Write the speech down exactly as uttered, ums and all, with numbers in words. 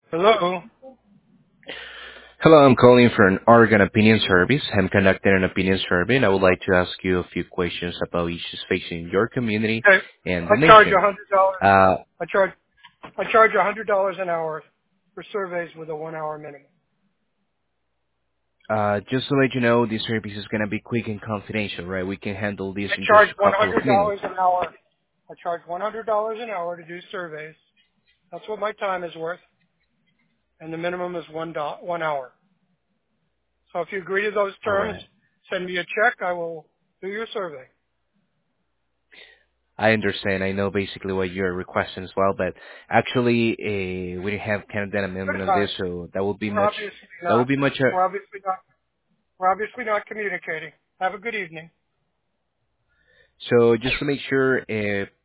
Hello. Hello, I'm calling for an Oregon Opinion Service. I'm conducting an opinion survey, and I would like to ask you a few questions about issues facing your community Okay. and the I charge a nation. hundred dollars. Uh, I charge I charge a hundred dollars an hour for surveys with a one hour minimum. uh, just to let you know, this service is going to be quick and confidential, right? We can handle this I in just charge a one couple hundred of minutes. dollars an hour. I charge one hundred dollars an hour to do surveys. That's what my time is worth, and the minimum is one do- one hour. So if you agree to those All terms, right. send me a check. I will do your survey. I understand. I know basically what you're requesting as well, but actually, uh, we have kind of done an Good amendment on time. this, so that would be We're much, obviously that would not. be much, uh, We're obviously not. We're obviously not communicating. Have a good evening. so just to make sure, uh,